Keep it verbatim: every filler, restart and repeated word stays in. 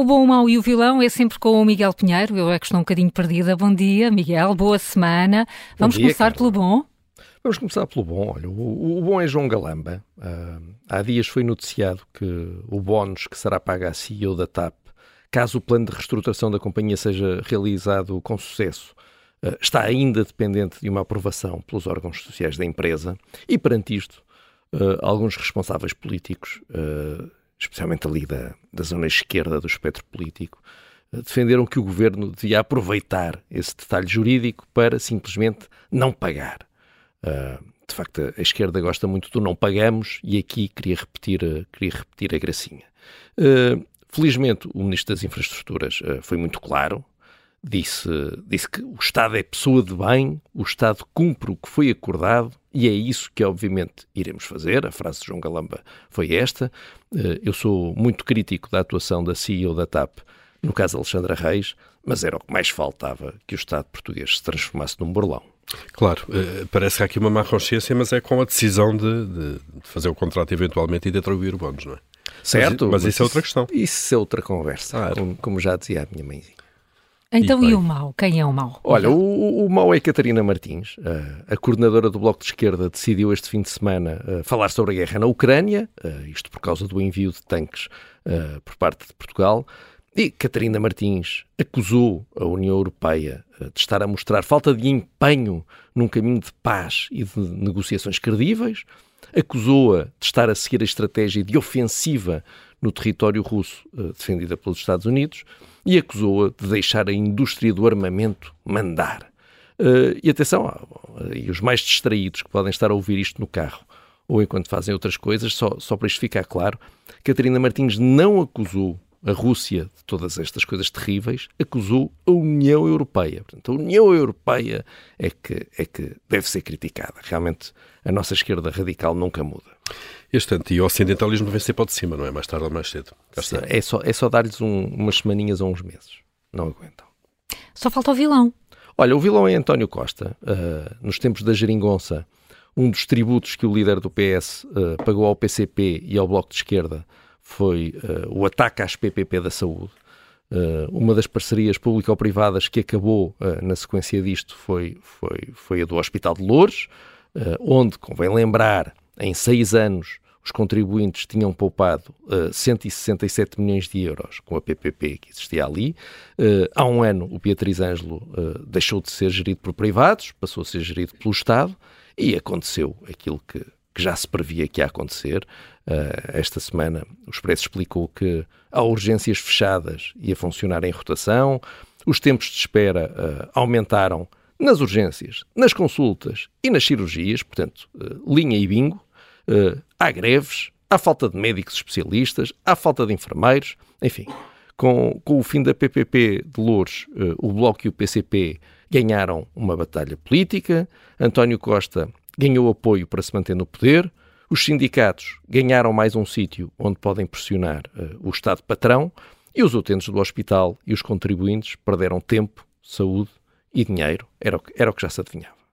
bom, o mau e o vilão é sempre com o Miguel Pinheiro. Eu é que estou um bocadinho perdida. Bom dia, Miguel. Boa semana. Vamos Bom dia, começar Carla. pelo bom? Vamos começar pelo bom. Olha, o, o bom é João Galamba. Uh, há dias foi noticiado que o bónus que será pago à C E O da T A P, caso o plano de reestruturação da companhia seja realizado com sucesso, uh, está ainda dependente de uma aprovação pelos órgãos sociais da empresa. E perante isto, uh, alguns responsáveis políticos, uh, especialmente ali da, da zona esquerda do espectro político, uh, defenderam que o governo devia aproveitar esse detalhe jurídico para simplesmente não pagar. Uh, de facto, a esquerda gosta muito do não pagamos e aqui queria repetir, uh, queria repetir a gracinha. Uh, felizmente, o Ministro das Infraestruturas uh, foi muito claro, disse, disse que o Estado é pessoa de bem, o Estado cumpre o que foi acordado e é isso que, obviamente, iremos fazer. A frase de João Galamba foi esta. Uh, eu sou muito crítico da atuação da C E O da T A P, no caso Alexandra Reis, mas era o que mais faltava que o Estado português se transformasse num burlão. Claro, parece que há aqui uma má consciência, mas é com a decisão de, de fazer o contrato eventualmente e de atribuir o bónus, não é? Certo. Mas, mas isso é outra questão. Isso é outra conversa, claro. como, como já dizia a minha mãezinha. Então e, e o mau? Quem é o mau? Olha, o, o mau é Catarina Martins, a, a coordenadora do Bloco de Esquerda, decidiu este fim de semana uh, falar sobre a guerra na Ucrânia, uh, isto por causa do envio de tanques uh, por parte de Portugal. E Catarina Martins acusou a União Europeia de estar a mostrar falta de empenho num caminho de paz e de negociações credíveis, acusou-a de estar a seguir a estratégia de ofensiva no território russo defendida pelos Estados Unidos e acusou-a de deixar a indústria do armamento mandar. E atenção, e os mais distraídos que podem estar a ouvir isto no carro ou enquanto fazem outras coisas, só, só para isto ficar claro, Catarina Martins não acusou a Rússia de todas estas coisas terríveis, acusou a União Europeia. Portanto, a União Europeia é que, é que deve ser criticada. Realmente, a nossa esquerda radical nunca muda. Este anti-ocidentalismo vem sempre ao de cima, não é? Mais tarde ou mais cedo. Sim, é só, é só dar-lhes um, umas semaninhas ou uns meses. Não aguentam. Só falta o vilão. Olha, o vilão é António Costa. Uh, nos tempos da geringonça, um dos tributos que o líder do P S uh, pagou ao P C P e ao Bloco de Esquerda foi uh, o ataque às P P P da saúde. Uh, uma das parcerias público-privadas que acabou uh, na sequência disto foi, foi, foi a do Hospital de Loures, uh, onde, convém lembrar, em seis anos os contribuintes tinham poupado uh, cento e sessenta e sete milhões de euros com a P P P que existia ali. Uh, há um ano o Beatriz Ângelo uh, deixou de ser gerido por privados, passou a ser gerido pelo Estado e aconteceu aquilo que, que já se previa que ia acontecer. Uh, esta semana o Expresso explicou que há urgências fechadas e a funcionar em rotação, os tempos de espera uh, aumentaram nas urgências, nas consultas e nas cirurgias, portanto, uh, linha e bingo, uh, há greves, há falta de médicos especialistas, há falta de enfermeiros, enfim, com, com o fim da P P P de Loures, uh, o Bloco e o P C P ganharam uma batalha política, António Costa ganhou apoio para se manter no poder, os sindicatos ganharam mais um sítio onde podem pressionar uh, o Estado patrão e os utentes do hospital e os contribuintes perderam tempo, saúde e dinheiro. Era o que, era o que já se adivinhava.